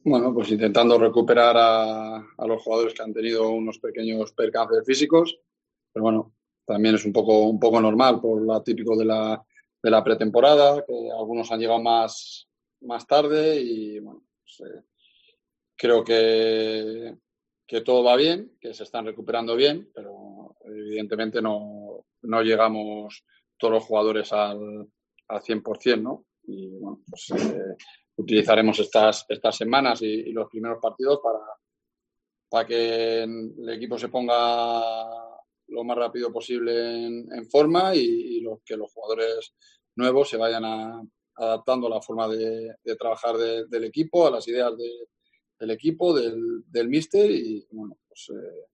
Bueno, pues intentando recuperar a los jugadores que han tenido unos pequeños percances físicos, pero bueno, también es un poco normal por lo típico de la pretemporada, que algunos han llegado más tarde y bueno, pues, creo que todo va bien, que se están recuperando bien, pero evidentemente no llegamos todos los jugadores al 100%, ¿no? Y bueno, pues utilizaremos estas semanas y los primeros partidos para que el equipo se ponga lo más rápido posible en forma y que los jugadores nuevos se vayan adaptando a la forma de trabajar del equipo, a las ideas del equipo, del míster y bueno, pues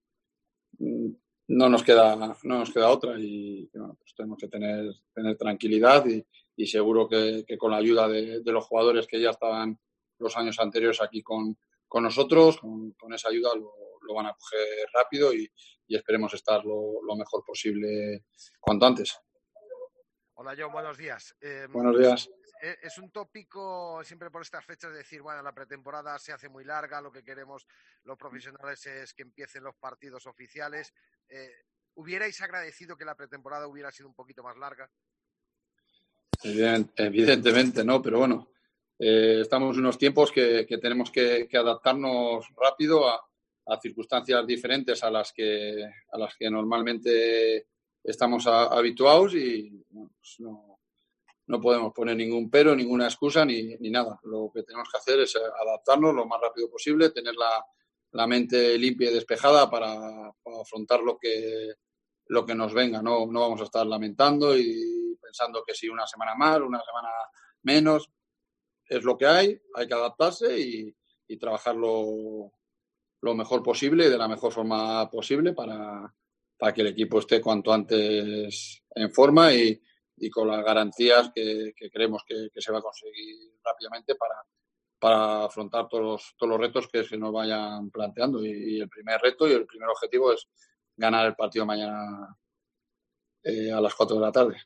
no nos queda otra y bueno, pues tenemos que tener tranquilidad y seguro que con la ayuda de los jugadores que ya estaban los años anteriores aquí con nosotros, con esa ayuda lo van a coger rápido y esperemos estar lo mejor posible cuanto antes. Hola, John, buenos días. Buenos días. Es un tópico siempre por estas fechas decir, bueno, la pretemporada se hace muy larga, lo que queremos los profesionales es que empiecen los partidos oficiales. ¿Hubierais agradecido que la pretemporada hubiera sido un poquito más larga? Evidentemente, ¿no? Pero bueno, estamos en unos tiempos que tenemos que adaptarnos rápido a circunstancias diferentes a las que normalmente estamos habituados y bueno, pues no podemos poner ningún pero, ninguna excusa ni nada. Lo que tenemos que hacer es adaptarnos lo más rápido posible, tener la mente limpia y despejada para afrontar lo que nos venga. No vamos a estar lamentando y pensando que si una semana más, una semana menos, es lo que hay que adaptarse y trabajarlo lo mejor posible y de la mejor forma posible para que el equipo esté cuanto antes en forma y con las garantías que creemos que se va a conseguir rápidamente para afrontar todos los retos que se nos vayan planteando. Y el primer reto y el primer objetivo es ganar el partido mañana a las 4 de la tarde.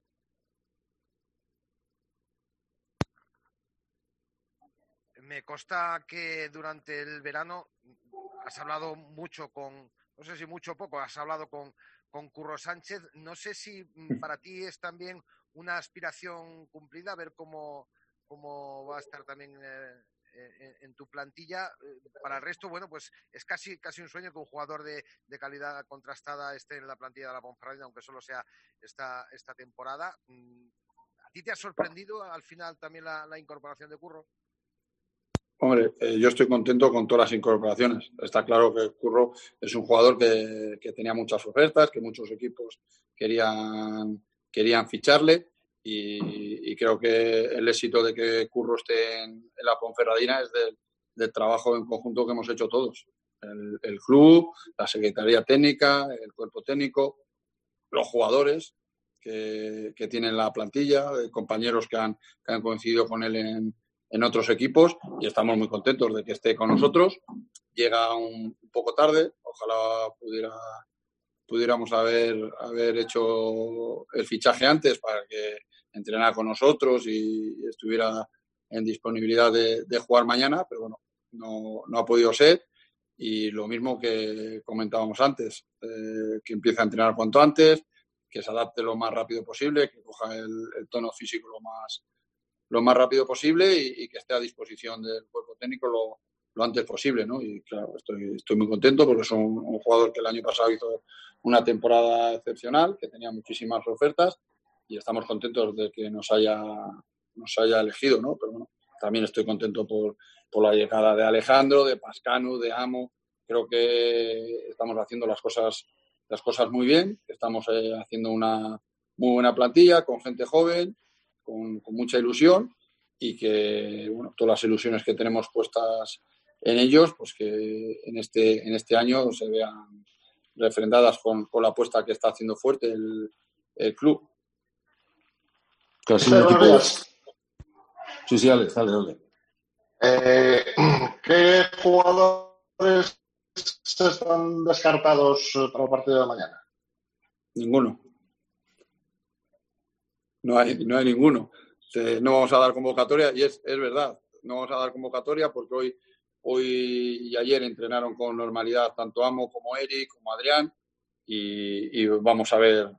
Me consta que durante el verano has hablado mucho no sé si mucho o poco, has hablado con Curro Sánchez. No sé si para ti es también una aspiración cumplida, ver cómo va a estar también en tu plantilla. Para el resto, bueno, pues es casi un sueño que un jugador de calidad contrastada esté en la plantilla de la Ponferradina, aunque solo sea esta temporada. ¿A ti te ha sorprendido al final también la incorporación de Curro? Hombre, yo estoy contento con todas las incorporaciones. Está claro que Curro es un jugador que tenía muchas ofertas, que muchos equipos querían ficharle y creo que el éxito de que Curro esté en la Ponferradina es del trabajo en conjunto que hemos hecho todos. El club, la Secretaría Técnica, el cuerpo técnico, los jugadores que tienen la plantilla, compañeros que han coincidido con él en otros equipos y estamos muy contentos de que esté con nosotros. Llega un poco tarde, ojalá pudiéramos haber hecho el fichaje antes para que entrenara con nosotros y estuviera en disponibilidad de jugar mañana, pero bueno, no ha podido ser. Y lo mismo que comentábamos antes, que empiece a entrenar cuanto antes, que se adapte lo más rápido posible, que coja el tono físico lo más rápido posible y que esté a disposición del cuerpo técnico lo antes posible, ¿no? Y claro, estoy muy contento porque es un jugador que el año pasado hizo una temporada excepcional, que tenía muchísimas ofertas y estamos contentos de que nos haya elegido, ¿no? Pero bueno, también estoy contento por la llegada de Alejandro, de Pascanu, de Amo. Creo que estamos haciendo las cosas muy bien, estamos haciendo una muy buena plantilla con gente joven, con mucha ilusión y que, bueno, todas las ilusiones que tenemos puestas en ellos, pues que en este año se vean refrendadas con la apuesta que está haciendo fuerte el club. Casi un equipo. Sí, sí, Alex, dale. ¿Qué jugadores están descartados para el partido de mañana? Ninguno. No hay ninguno. No vamos a dar convocatoria y es verdad. No vamos a dar convocatoria porque hoy y ayer entrenaron con normalidad tanto Amo como Eric como Adrián y vamos a ver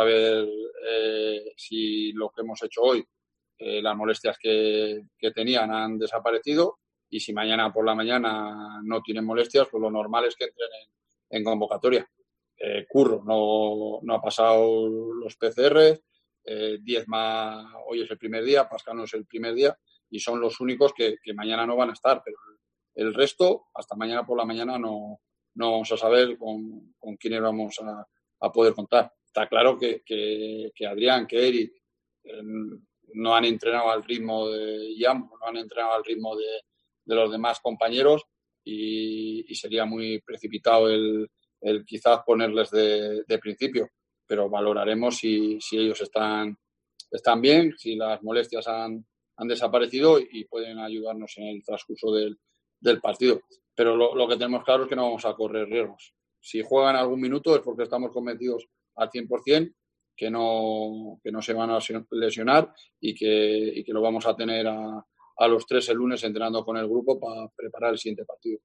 si lo que hemos hecho hoy, las molestias que tenían han desaparecido y si mañana por la mañana no tienen molestias, pues lo normal es que entren en convocatoria. Curro no ha pasado los PCR, Diezma hoy es el primer día, Pascano es el primer día y son los únicos que mañana no van a estar, pero el resto, hasta mañana por la mañana no vamos a saber con quiénes vamos a poder contar. Está claro que Adrián, que Eric no han entrenado al ritmo de Iam, no han entrenado al ritmo de los demás compañeros y sería muy precipitado el quizás ponerles de principio, pero valoraremos si ellos están bien, si las molestias han desaparecido y pueden ayudarnos en el transcurso del partido. Pero lo que tenemos claro es que no vamos a correr riesgos. Si juegan algún minuto es porque estamos convencidos al 100% que no se van a lesionar y que lo vamos a tener a los 3 el lunes entrenando con el grupo para preparar el siguiente partido.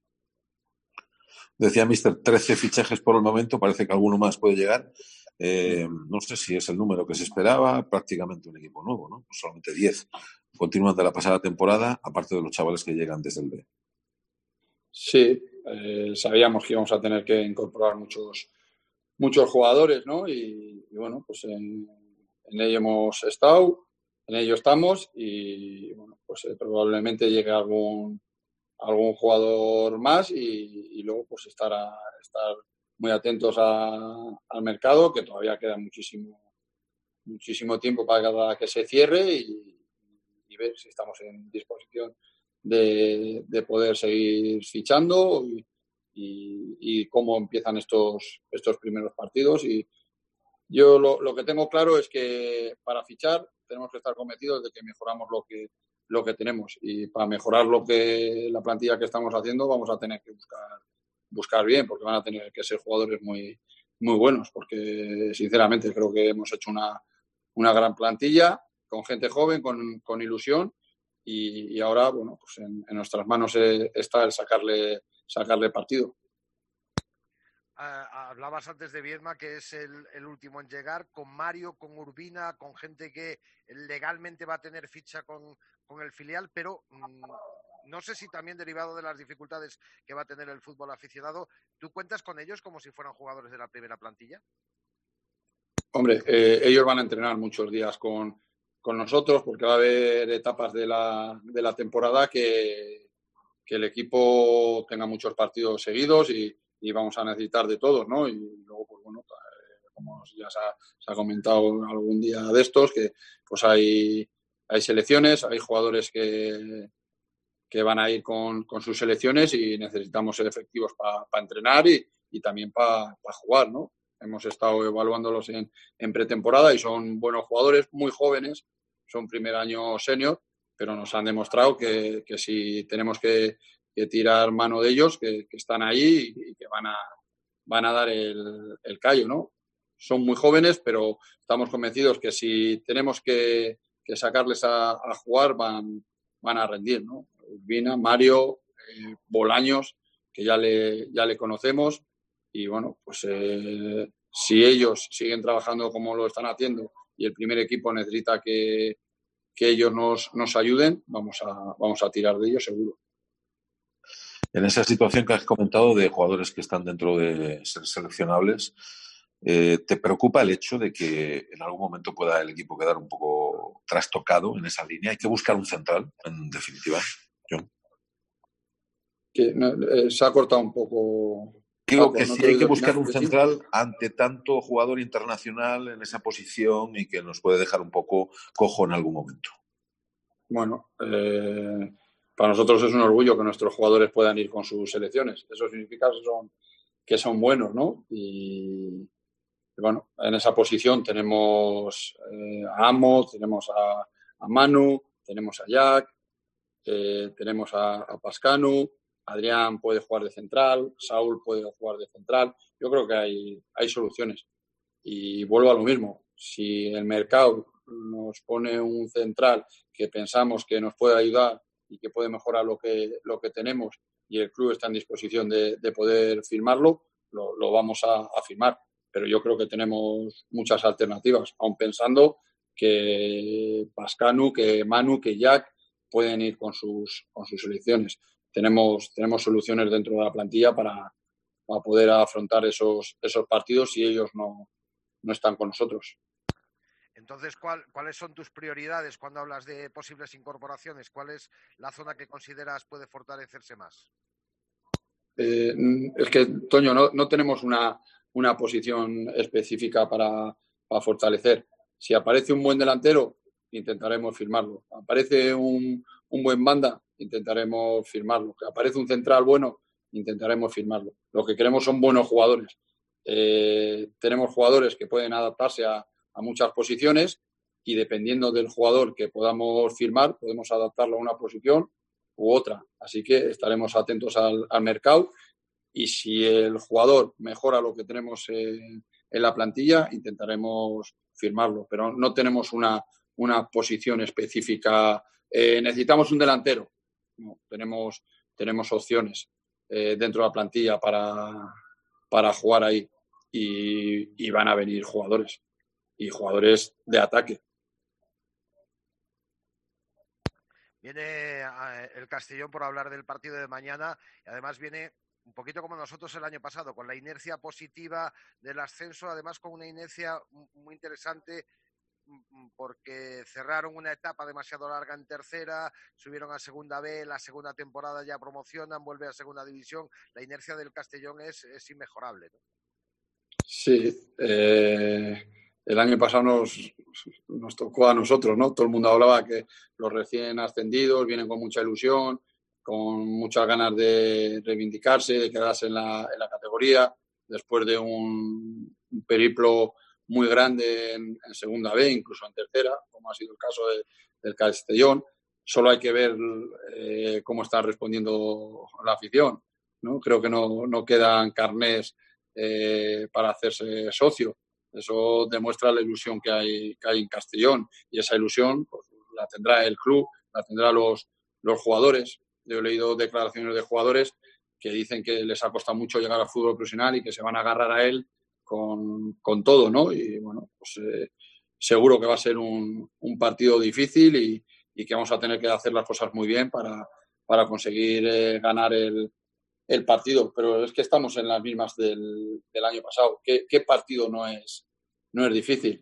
Decía Mister, 13 fichajes por el momento, parece que alguno más puede llegar. No sé si es el número que se esperaba, prácticamente un equipo nuevo, ¿no? Solamente 10 continúan de la pasada temporada, aparte de los chavales que llegan desde el B. Sí, sabíamos que íbamos a tener que incorporar muchos jugadores, ¿no? Y bueno, pues en ello hemos estado, en ello estamos y bueno, pues probablemente llegue algún jugador más y luego pues estar muy atentos al mercado, que todavía queda muchísimo tiempo para que se cierre y ver si estamos en disposición de poder seguir fichando y cómo empiezan estos primeros partidos. Y yo lo que tengo claro es que para fichar tenemos que estar convencidos de que mejoramos lo que tenemos y para mejorar la plantilla que estamos haciendo vamos a tener que buscar bien, porque van a tener que ser jugadores muy, muy buenos, porque sinceramente creo que hemos hecho una gran plantilla con gente joven, con ilusión y ahora, bueno, pues en nuestras manos está el sacarle partido. Hablabas antes de Viedma, que es el último en llegar, con Mario, con Urbina, con gente que legalmente va a tener ficha con el filial, pero no sé si también derivado de las dificultades que va a tener el fútbol aficionado, ¿tú cuentas con ellos como si fueran jugadores de la primera plantilla? Hombre, ellos van a entrenar muchos días con nosotros porque va a haber etapas de la temporada que el equipo tenga muchos partidos seguidos y vamos a necesitar de todos, ¿no? Y luego, pues bueno, como ya se ha comentado algún día de estos, que pues hay selecciones, hay jugadores que van a ir con sus selecciones y necesitamos ser efectivos para entrenar y también para jugar, ¿no? Hemos estado evaluándolos en pretemporada y son buenos jugadores, muy jóvenes, son primer año senior, pero nos han demostrado que si tenemos que tirar mano de ellos, que están ahí y que van a dar el callo, ¿no? Son muy jóvenes, pero estamos convencidos que si tenemos que sacarles a jugar, van a rendir, ¿no? Urbina, Mario, Bolaños, que ya le conocemos y bueno, pues si ellos siguen trabajando como lo están haciendo y el primer equipo necesita que ellos nos ayuden, vamos a tirar de ellos seguro. En esa situación que has comentado de jugadores que están dentro de ser seleccionables, ¿te preocupa el hecho de que en algún momento pueda el equipo quedar un poco trastocado en esa línea? Hay que buscar un central, en definitiva, John. Se ha cortado un poco. Digo que si hay que buscar un central ante tanto jugador internacional en esa posición y que nos puede dejar un poco cojo en algún momento. Bueno, para nosotros es un orgullo que nuestros jugadores puedan ir con sus selecciones. Eso significa que son buenos, ¿no? Y bueno, en esa posición tenemos a Amo, tenemos a Manu, tenemos a Jack, tenemos a Pascanu, Adrián puede jugar de central, Saúl puede jugar de central. Yo creo que hay soluciones. Y vuelvo a lo mismo. Si el mercado nos pone un central que pensamos que nos puede ayudar y que puede mejorar lo que tenemos y el club está en disposición de poder firmarlo, lo vamos a firmar. Pero yo creo que tenemos muchas alternativas, aun pensando que Pascanu, que Manu, que Jack pueden ir con sus selecciones. Tenemos soluciones dentro de la plantilla para poder afrontar esos partidos si ellos no están con nosotros. Entonces, ¿cuáles son tus prioridades cuando hablas de posibles incorporaciones? ¿Cuál es la zona que consideras puede fortalecerse más? Es que, Toño, no tenemos una posición específica para fortalecer. Si aparece un buen delantero, intentaremos firmarlo. Aparece un buen banda, intentaremos firmarlo. Que aparece un central bueno, intentaremos firmarlo. Lo que queremos son buenos jugadores. Tenemos jugadores que pueden adaptarse a muchas posiciones y dependiendo del jugador que podamos firmar, podemos adaptarlo a una posición u otra. Así que estaremos atentos al mercado y si el jugador mejora lo que tenemos en la plantilla, intentaremos firmarlo. Pero no tenemos una posición específica. Necesitamos un delantero. No, tenemos opciones dentro de la plantilla para jugar ahí y van a venir jugadores y jugadores de ataque. Viene el Castellón por hablar del partido de mañana y además viene un poquito como nosotros el año pasado, con la inercia positiva del ascenso, además con una inercia muy interesante porque cerraron una etapa demasiado larga en tercera, subieron a segunda B, la segunda temporada ya promocionan, vuelve a segunda división. La inercia del Castellón es inmejorable, ¿no? Sí, el año pasado nos tocó a nosotros, ¿no? Todo el mundo hablaba que los recién ascendidos vienen con mucha ilusión, con muchas ganas de reivindicarse, de quedarse en la categoría, después de un periplo muy grande en segunda B, incluso en tercera, como ha sido el caso del Castellón. Solo hay que ver cómo está respondiendo la afición, ¿no? Creo que no quedan carnés para hacerse socio. Eso demuestra la ilusión que hay en Castellón y esa ilusión pues, la tendrá el club, la tendrán los jugadores. Yo he leído declaraciones de jugadores que dicen que les ha costado mucho llegar al fútbol profesional y que se van a agarrar a él con todo, ¿no? Y bueno, pues seguro que va a ser un partido difícil y que vamos a tener que hacer las cosas muy bien para conseguir ganar el partido, pero es que estamos en las mismas del año pasado. ¿Qué partido no es difícil?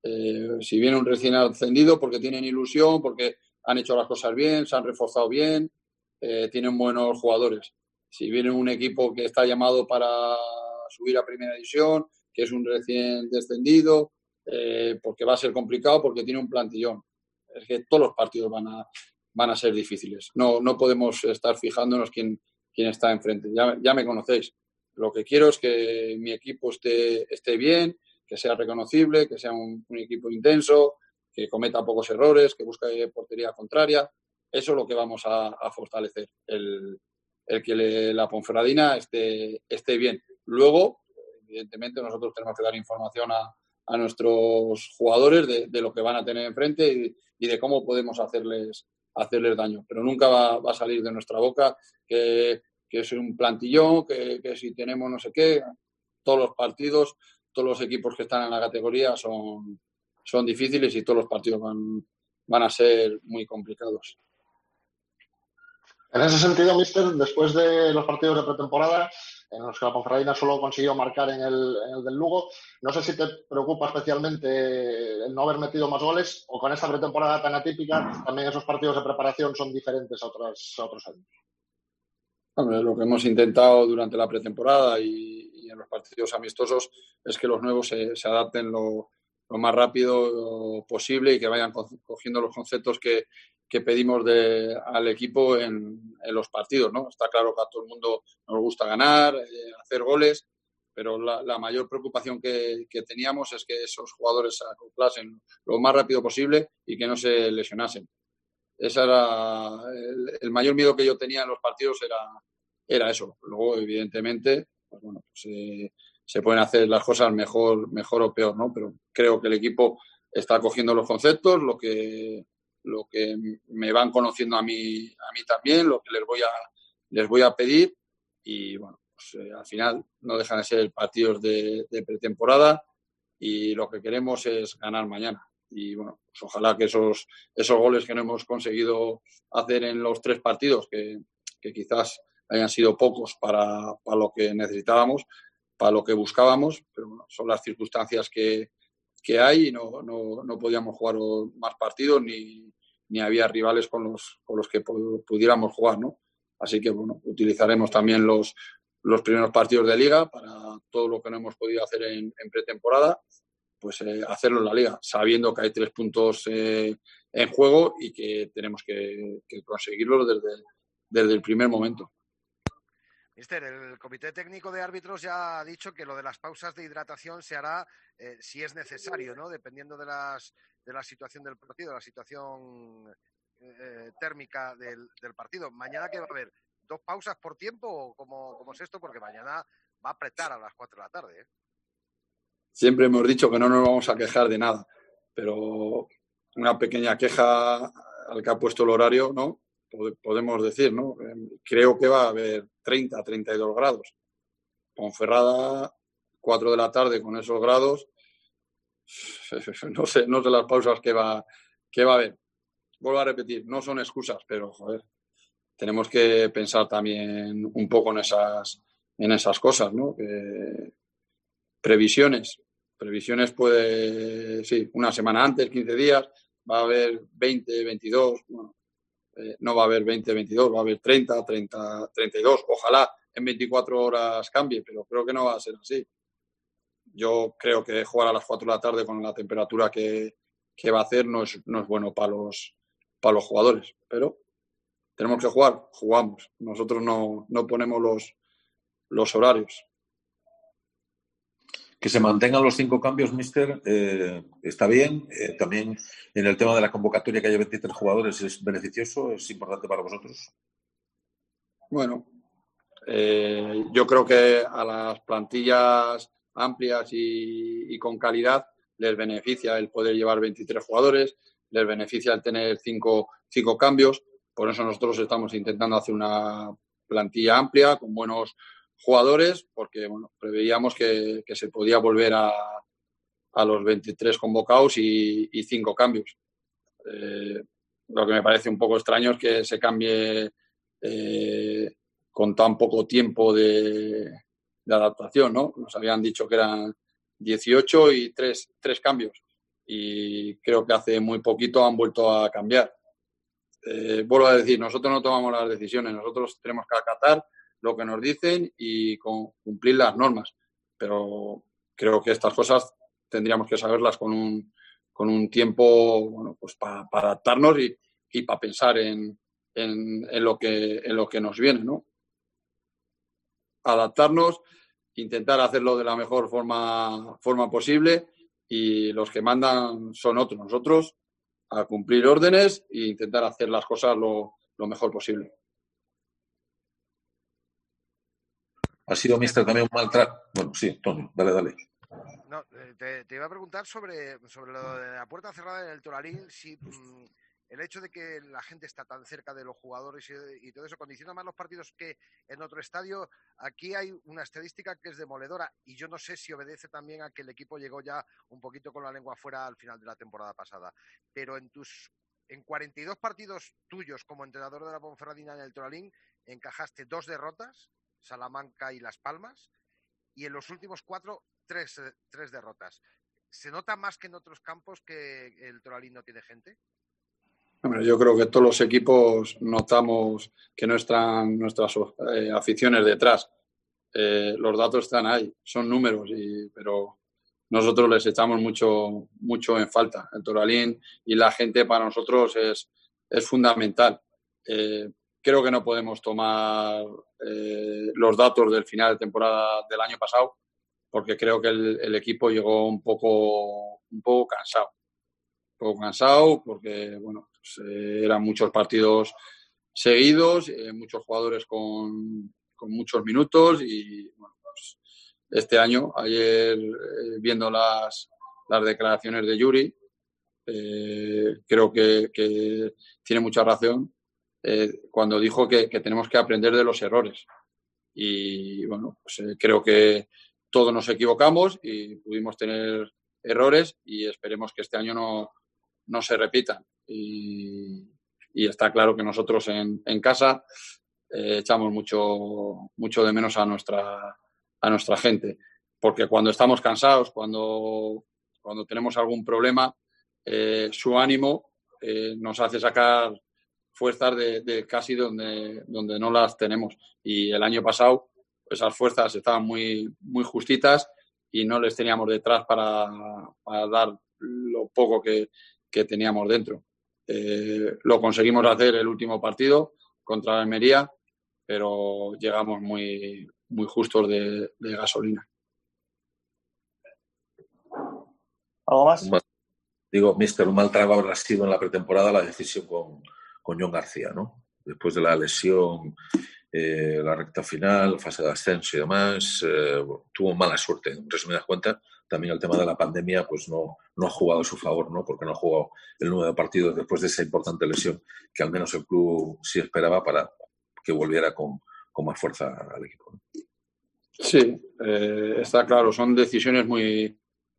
Si viene un recién ascendido porque tienen ilusión, porque han hecho las cosas bien, se han reforzado bien, tienen buenos jugadores. Si viene un equipo que está llamado para subir a primera división, que es un recién descendido, porque va a ser complicado, porque tiene un plantillón. Es que todos los partidos van a ser difíciles. No podemos estar fijándonos quién está enfrente. Ya me conocéis. Lo que quiero es que mi equipo esté bien, que sea reconocible, que sea un equipo intenso, que cometa pocos errores, que busque portería contraria. Eso es lo que vamos a fortalecer, el que la Ponferradina esté bien. Luego, evidentemente, nosotros tenemos que dar información a nuestros jugadores de lo que van a tener enfrente y de cómo podemos hacerles daño. Pero nunca va a salir de nuestra boca que es un plantillón, que si tenemos no sé qué. Todos los partidos, todos los equipos que están en la categoría son difíciles y todos los partidos van a ser muy complicados. En ese sentido, míster, después de los partidos de pretemporada, en los que la Ponferradina solo consiguió marcar en el del Lugo, no sé si te preocupa especialmente el no haber metido más goles o con esta pretemporada tan atípica, también esos partidos de preparación son diferentes a otros años. Hombre, lo que hemos intentado durante la pretemporada y en los partidos amistosos es que los nuevos se adapten lo más rápido posible y que vayan cogiendo los conceptos que pedimos al equipo en los partidos, ¿no? Está claro que a todo el mundo nos gusta ganar, hacer goles, pero la mayor preocupación que teníamos es que esos jugadores se acoplasen lo más rápido posible y que no se lesionasen. Ese era el mayor miedo que yo tenía en los partidos, era eso. Luego, evidentemente, pues bueno, pues, se pueden hacer las cosas mejor o peor, ¿no? Pero creo que el equipo está cogiendo los conceptos, lo que lo que me van conociendo a mí también, lo que les voy a pedir y bueno, pues, al final no dejan de ser partidos de pretemporada y lo que queremos es ganar mañana. Y bueno, pues ojalá que esos goles que no hemos conseguido hacer en los 3 partidos, que quizás hayan sido pocos para lo que necesitábamos, para lo que buscábamos, pero bueno, son las circunstancias que hay y no podíamos jugar más partidos ni había rivales con los que pudiéramos jugar, ¿no? Así que bueno, utilizaremos también los primeros partidos de Liga para todo lo que no hemos podido hacer en pretemporada, pues hacerlo en la Liga, sabiendo que hay 3 puntos en juego y que tenemos que conseguirlos desde el primer momento. Mister, el Comité Técnico de Árbitros ya ha dicho que lo de las pausas de hidratación se hará si es necesario, ¿no? Dependiendo de la situación del partido, la situación térmica del partido. ¿Mañana qué va a haber? ¿2 pausas por tiempo o cómo es esto? Porque mañana va a apretar a las 4 de la tarde, ¿eh? Siempre hemos dicho que no nos vamos a quejar de nada, pero una pequeña queja al que ha puesto el horario, ¿no? Podemos decir, ¿no? Creo que va a haber 30, 32 grados. Ponferrada, 4 de la tarde con esos grados, no sé las pausas que va a haber. Vuelvo a repetir, no son excusas, pero, joder, tenemos que pensar también un poco en esas cosas, ¿no? Previsiones puede, sí, una semana antes, 15 días, va a haber 20, 22, bueno, no va a haber 20, 22, va a haber 30, 32. Ojalá en 24 horas cambie, pero creo que no va a ser así. Yo creo que jugar a las 4 de la tarde con la temperatura que va a hacer no es bueno para los jugadores, pero tenemos que jugar, jugamos. Nosotros no ponemos los horarios. Que se mantengan los 5 cambios, míster, está bien. También en el tema de la convocatoria, que haya 23 jugadores, ¿es beneficioso? ¿Es importante para vosotros? Bueno, yo creo que a las plantillas amplias y con calidad les beneficia el poder llevar 23 jugadores, les beneficia el tener 5 cambios. Por eso nosotros estamos intentando hacer una plantilla amplia con buenos jugadores, porque bueno, preveíamos que se podía volver a los 23 convocados y 5 cambios. Lo que me parece un poco extraño es que se cambie con tan poco tiempo de adaptación, ¿no? Nos habían dicho que eran 18 y 3 cambios y creo que hace muy poquito han vuelto a cambiar. Vuelvo a decir, nosotros no tomamos las decisiones, nosotros tenemos que acatar lo que nos dicen y cumplir las normas, pero creo que estas cosas tendríamos que saberlas con un tiempo, bueno, pues para adaptarnos y para pensar en lo que nos viene, ¿no? Adaptarnos, intentar hacerlo de la mejor forma posible y los que mandan son otros. Nosotros a cumplir órdenes e intentar hacer las cosas lo mejor posible. Ha sido, mister, también un mal trato. Bueno, sí, Tony, dale. No, te iba a preguntar sobre lo de la puerta cerrada en el Toralín, si el hecho de que la gente está tan cerca de los jugadores y todo eso condiciona más los partidos que en otro estadio. Aquí hay una estadística que es demoledora y yo no sé si obedece también a que el equipo llegó ya un poquito con la lengua afuera al final de la temporada pasada. Pero en 42 partidos tuyos como entrenador de la Ponferradina en el Toralín encajaste 2 derrotas, Salamanca y Las Palmas, y en los últimos 4, 3 derrotas. ¿Se nota más que en otros campos que el Toralín no tiene gente? Bueno, yo creo que todos los equipos notamos que no están nuestras aficiones detrás. Los datos están ahí, son números, pero nosotros les echamos mucho en falta. El Toralín y la gente para nosotros es fundamental. Creo que no podemos tomar los datos del final de temporada del año pasado, porque creo que el equipo llegó un poco cansado. Porque bueno, pues, eran muchos partidos seguidos, muchos jugadores con muchos minutos y bueno, pues, este año, ayer viendo las declaraciones de Yuri, creo que tiene mucha razón cuando dijo que tenemos que aprender de los errores. Y bueno, pues creo que todos nos equivocamos y pudimos tener errores y esperemos que este año no se repitan. Y está claro que nosotros en casa echamos mucho de menos a nuestra gente, porque cuando estamos cansados, cuando tenemos algún problema, su ánimo nos hace sacar fuerzas de casi donde no las tenemos. Y el año pasado esas fuerzas estaban muy, muy justitas y no les teníamos detrás para dar lo poco que teníamos dentro. Lo conseguimos hacer el último partido contra Almería, pero llegamos muy, muy justos de gasolina. ¿Algo más? Digo, mister, un mal trago habrá sido en la pretemporada la decisión con Jon García, ¿no? Después de la lesión, la recta final, fase de ascenso y demás, tuvo mala suerte. En resumidas cuentas, también el tema de la pandemia pues no ha jugado a su favor, ¿no? Porque no ha jugado el número de partidos después de esa importante lesión que al menos el club sí esperaba para que volviera con más fuerza al equipo, ¿no? Sí, está claro, son decisiones muy...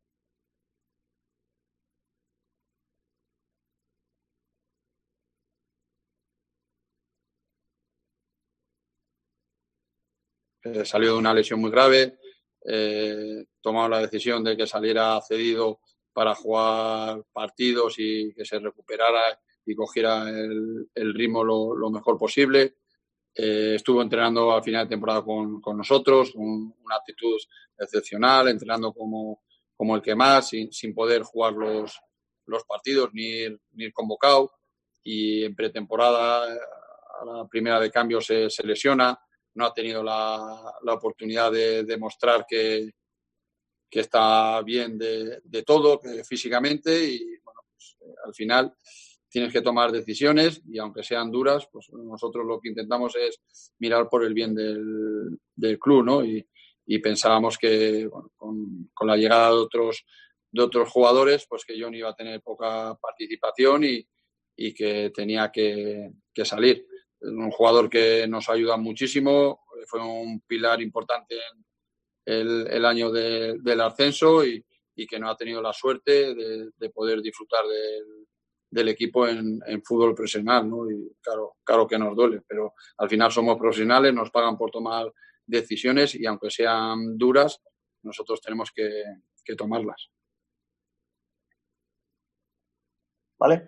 Salió de una lesión muy grave, tomamos la decisión de que saliera cedido para jugar partidos y que se recuperara y cogiera el ritmo lo mejor posible. Estuvo entrenando al final de temporada con nosotros, una actitud excepcional, entrenando como el que más, sin poder jugar los partidos ni ir convocado. Y en pretemporada, a la primera de cambio se lesiona. No ha tenido la oportunidad de demostrar que está bien de todo, físicamente, y bueno, pues, al final tienes que tomar decisiones y aunque sean duras, pues nosotros lo que intentamos es mirar por el bien del club, ¿no? Y pensábamos que bueno, con la llegada de otros jugadores, pues que Jon iba a tener poca participación y que tenía que salir. Un jugador que nos ayuda muchísimo, fue un pilar importante en el año del ascenso y que no ha tenido la suerte de poder disfrutar del equipo en fútbol profesional, ¿no? Y claro que nos duele, pero al final somos profesionales, nos pagan por tomar decisiones y aunque sean duras, nosotros tenemos que tomarlas. ¿Vale?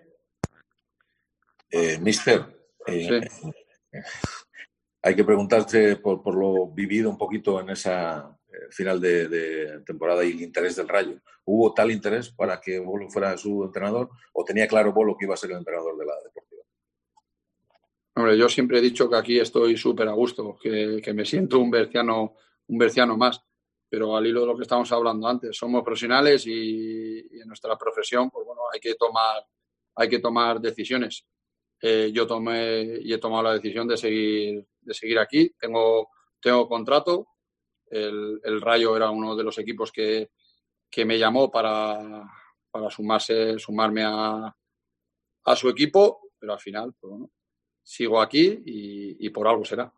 Mister, Sí. hay que preguntarte por lo vivido un poquito en esa final de temporada y el interés del Rayo. ¿Hubo tal interés para que Bolo fuera su entrenador o tenía claro Bolo que iba a ser el entrenador de la Deportiva? Hombre, yo siempre he dicho que aquí estoy súper a gusto, que me siento un berciano más, pero al hilo de lo que estamos hablando antes, somos profesionales y en nuestra profesión, pues bueno, hay que tomar decisiones. Yo he tomado la decisión de seguir aquí. Tengo contrato. El Rayo era uno de los equipos que me llamó para sumarme a su equipo, pero al final, pues bueno, sigo aquí y por algo será.